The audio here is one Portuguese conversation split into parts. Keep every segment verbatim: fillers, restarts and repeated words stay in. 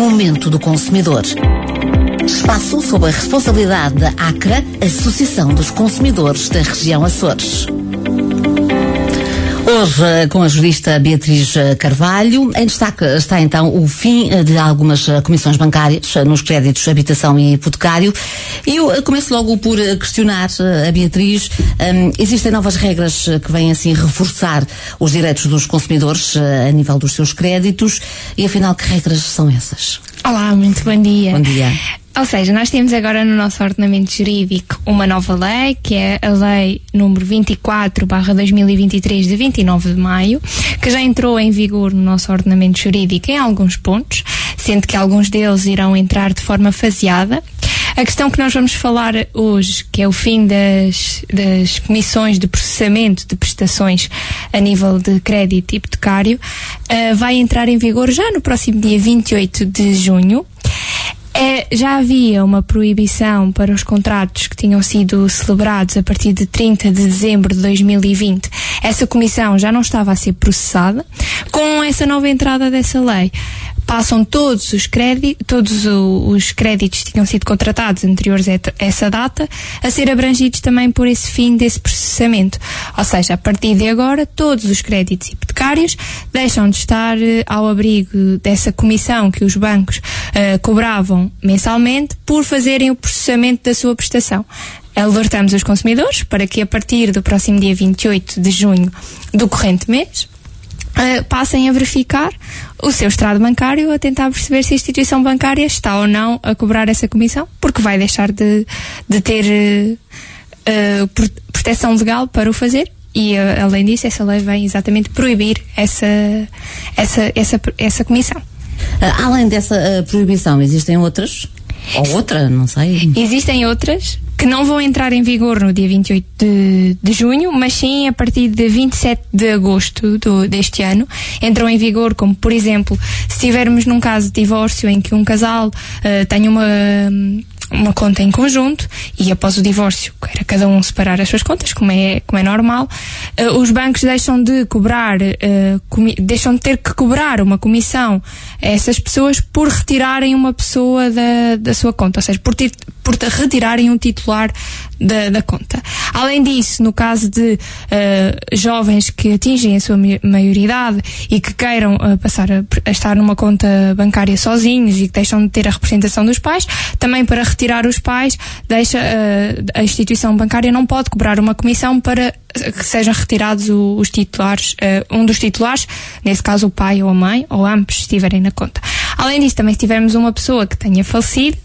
Momento do Consumidor. Espaço sob a responsabilidade da ACRA, Associação dos Consumidores da Região Açores. Hoje, com a jurista Beatriz Carvalho, em destaque está então o fim de algumas comissões bancárias nos créditos habitação e hipotecário. E eu começo logo por questionar a Beatriz. Um, existem novas regras que vêm assim reforçar os direitos dos consumidores a nível dos seus créditos e afinal que regras são essas? Olá, muito bom dia. Bom dia. Ou seja, nós temos agora no nosso ordenamento jurídico uma nova lei, que é a Lei número vinte e quatro barra dois mil e vinte e três, de vinte e nove de maio, que já entrou em vigor no nosso ordenamento jurídico em alguns pontos, sendo que alguns deles irão entrar de forma faseada. A questão que nós vamos falar hoje, que é o fim das, das comissões de processamento de prestações a nível de crédito hipotecário, uh, vai entrar em vigor já no próximo dia vinte e oito de junho. É, já havia uma proibição para os contratos que tinham sido celebrados a partir de trinta de dezembro de dois mil e vinte. Essa comissão já não estava a ser processada. Com essa nova entrada dessa lei, passam todos os créditos, todos os créditos que tinham sido contratados anteriores a essa data a ser abrangidos também por esse fim desse processamento. Ou seja, a partir de agora, todos os créditos hipotecários deixam de estar ao abrigo dessa comissão que os bancos uh, cobravam mensalmente por fazerem o processamento da sua prestação. Alertamos os consumidores para que a partir do próximo dia vinte e oito de junho do corrente mês Uh, passem a verificar o seu extrato bancário, a tentar perceber se a instituição bancária está ou não a cobrar essa comissão, porque vai deixar de, de ter uh, uh, proteção legal para o fazer. E, uh, além disso, essa lei vem exatamente proibir essa, essa, essa, essa comissão. Uh, além dessa uh, proibição, existem outras? Ou outra, não sei. Existem outras que não vão entrar em vigor no dia vinte e oito de, de junho, mas sim a partir de vinte e sete de agosto do, deste ano. Entram em vigor, como por exemplo, se estivermos num caso de divórcio em que um casal uh, tem uma... uma conta em conjunto e após o divórcio queira cada um separar as suas contas, como é, como é normal, uh, os bancos deixam de cobrar uh, comi- deixam de ter que cobrar uma comissão a essas pessoas por retirarem uma pessoa da, da sua conta, ou seja, por, tir- por retirarem um titular da, da conta. Além disso, no caso de uh, jovens que atingem a sua maioridade e que queiram uh, passar a, a estar numa conta bancária sozinhos e que deixam de ter a representação dos pais, também para retirar os pais, deixa, uh, a instituição bancária não pode cobrar uma comissão para que sejam retirados o, os titulares, uh, um dos titulares, nesse caso o pai ou a mãe, ou ambos estiverem na conta. Além disso, também se tivermos uma pessoa que tenha falecido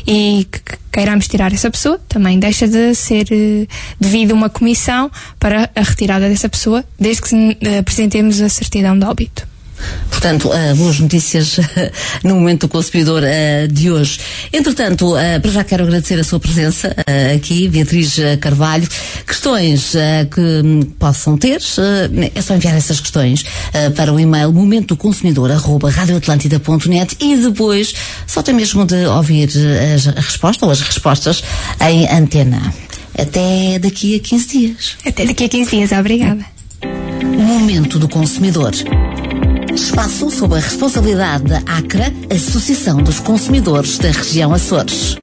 e que, que queiramos tirar essa pessoa, também deixa de ser uh, devido uma comissão para a retirada dessa pessoa, desde que uh, apresentemos a certidão de óbito. Portanto, uh, boas notícias uh, no Momento do Consumidor uh, de hoje. Entretanto, uh, para já quero agradecer a sua presença uh, aqui, Beatriz Carvalho. Questões uh, que um, possam ter, uh, é só enviar essas questões uh, para o e-mail momento do consumidor arroba radio atlântida ponto net e depois só tem mesmo de ouvir a resposta ou as respostas em antena. Até daqui a quinze dias. Até daqui a quinze dias, obrigada. Momento do Consumidor. Espaço sob a responsabilidade da ACRA, Associação dos Consumidores da Região Açores.